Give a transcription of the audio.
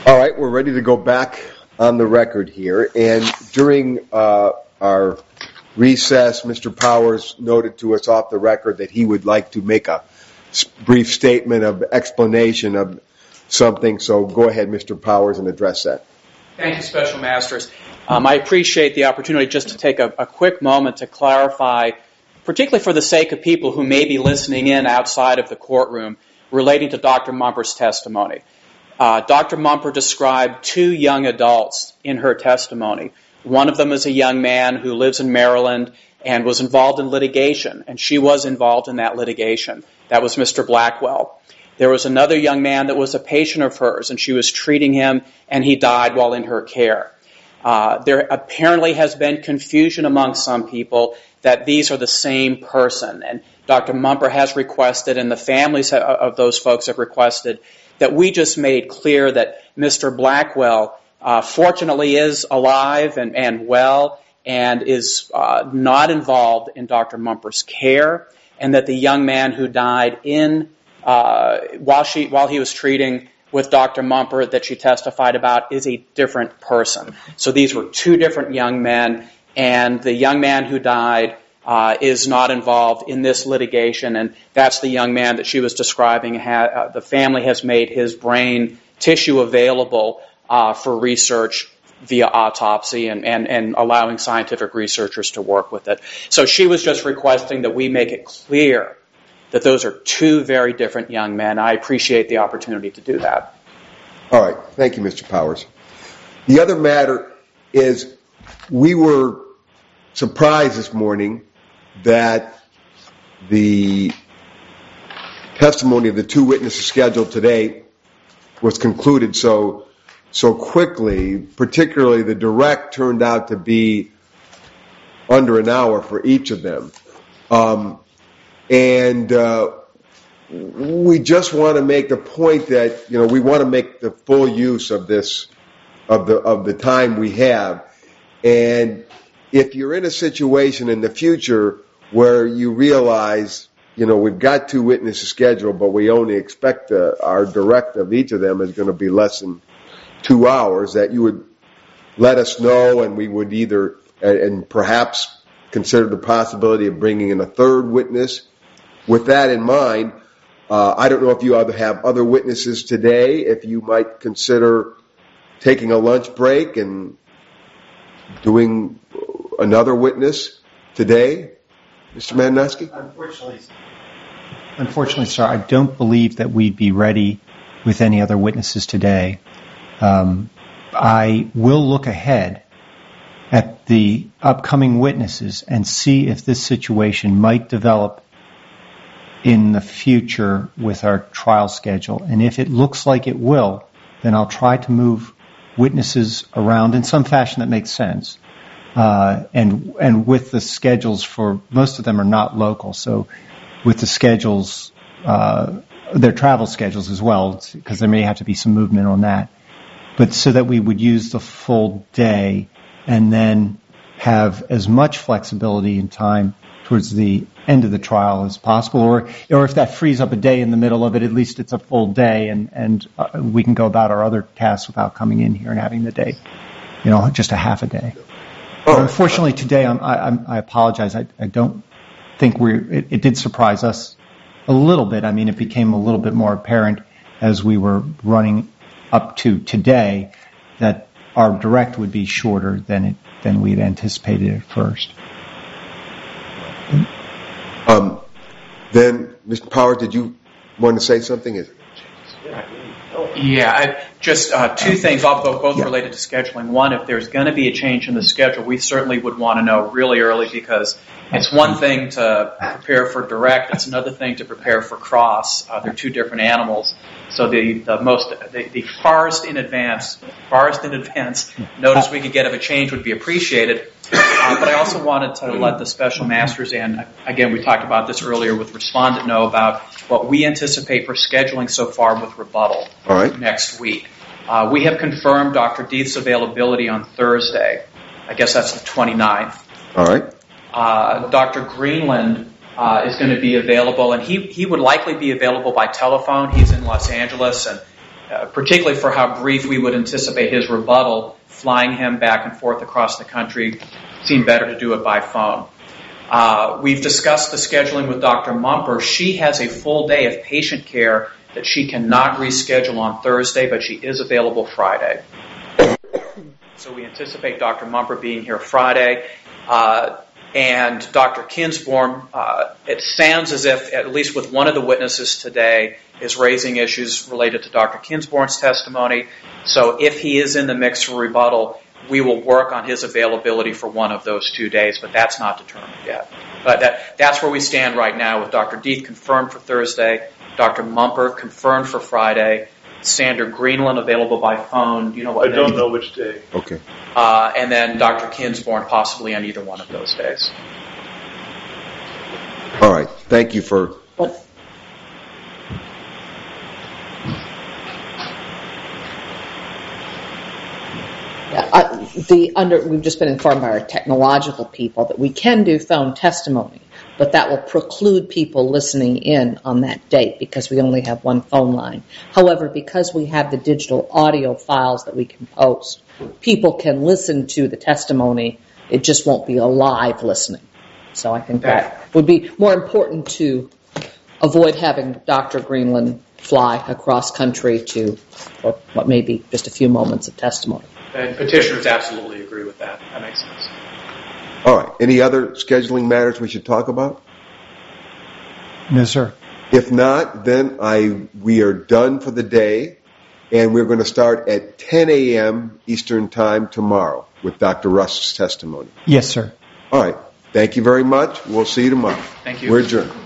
All right, we're ready to go back on the record here. And during our recess, Mr. Powers noted to us off the record that he would like to make a brief statement of explanation of something. So go ahead, Mr. Powers, and address that. Thank you, Special Masters. I appreciate the opportunity just to take a quick moment to clarify, particularly for the sake of people who may be listening in outside of the courtroom, relating to Dr. Mumper's testimony. Dr. Mumper described two young adults in her testimony. One of them is a young man who lives in Maryland and was involved in litigation, and she was involved in that litigation. That was Mr. Blackwell. There was another young man that was a patient of hers, and she was treating him, and he died while in her care. There apparently has been confusion among some people that these are the same person, and Dr. Mumper has requested, and the families of those folks have requested, that we just made clear that Mr. Blackwell fortunately is alive and well and is not involved in Dr. Mumper's care, and that the young man who died while he was treating with Dr. Mumper that she testified about is a different person. So these were two different young men, and the young man who died is not involved in this litigation, and that's the young man that she was describing. The family has made his brain tissue available for research via autopsy and allowing scientific researchers to work with it. So she was just requesting that we make it clear that those are two very different young men. I appreciate the opportunity to do that. All right. Thank you, Mr. Powers. The other matter is we were surprised this morning that the testimony of the two witnesses scheduled today was concluded so quickly. Particularly the direct turned out to be under an hour for each of them. And we just want to make the point that, we want to make the full use of this, of the time we have. And if you're in a situation in the future where you realize, we've got two witnesses scheduled, but we only expect our direct of each of them is going to be less than 2 hours, that you would let us know, and we would either, and perhaps consider the possibility of bringing in a third witness. With that in mind, I don't know if you have other witnesses today, if you might consider taking a lunch break and doing another witness today. Mr. Malinowski? Unfortunately, sir, I don't believe that we'd be ready with any other witnesses today. I will look ahead at the upcoming witnesses and see if this situation might develop in the future with our trial schedule. And if it looks like it will, then I'll try to move witnesses around in some fashion that makes sense. And with the schedules, for most of them are not local, so with the schedules, their travel schedules as well, because there may have to be some movement on that. But so that we would use the full day and then have as much flexibility in time towards the end of the trial as possible, or if that frees up a day in the middle of it, at least it's a full day, and we can go about our other tasks without coming in here and having the day, just a half a day. But unfortunately, today I apologize. I don't think it did surprise us a little bit. I mean, it became a little bit more apparent as we were running up to today that our direct would be shorter than we had anticipated at first. Then, Mr. Powers, did you want to say something? Yeah, just two things, both related to scheduling. One, if there's going to be a change in the schedule, we certainly would want to know really early, because it's one thing to prepare for direct, it's another thing to prepare for cross. They're two different animals. So the farthest in advance notice we could get of a change would be appreciated. But I also wanted to let the special masters, and again, we talked about this earlier with respondent, know about what we anticipate for scheduling so far with rebuttal next week. We have confirmed Dr. Deeth's availability on Thursday. I guess that's the 29th. All right. Dr. Greenland is going to be available, and he would likely be available by telephone. He's in Los Angeles, and particularly for how brief we would anticipate his rebuttal, flying him back and forth across the country, seemed better to do it by phone. We've discussed the scheduling with Dr. Mumper. She has a full day of patient care that she cannot reschedule on Thursday, but she is available Friday. So we anticipate Dr. Mumper being here Friday. And Dr. Kinsborn, it sounds as if, at least with one of the witnesses today, is raising issues related to Dr. Kinsborn's testimony. So if he is in the mix for rebuttal, we will work on his availability for one of those 2 days, but that's not determined yet. But that's where we stand right now, with Dr. Deeth confirmed for Thursday, Dr. Mumper confirmed for Friday, Sander Greenland available by phone. Do you know what I don't know which day. Okay. And then Dr. Kinsborn possibly on either one of those days. All right. Thank you for... What? We've just been informed by our technological people that we can do phone testimony, but that will preclude people listening in on that date because we only have one phone line. However, because we have the digital audio files that we can post, people can listen to the testimony. It just won't be a live listening. So I think that would be more important to avoid having Dr. Greenland fly across country for what may be just a few moments of testimony. And petitioners absolutely agree with that. That makes sense. All right. Any other scheduling matters we should talk about? No, sir. If not, then we are done for the day, and we're going to start at 10 a.m. Eastern Time tomorrow with Dr. Rust's testimony. Yes, sir. All right. Thank you very much. We'll see you tomorrow. Thank you. We're adjourned.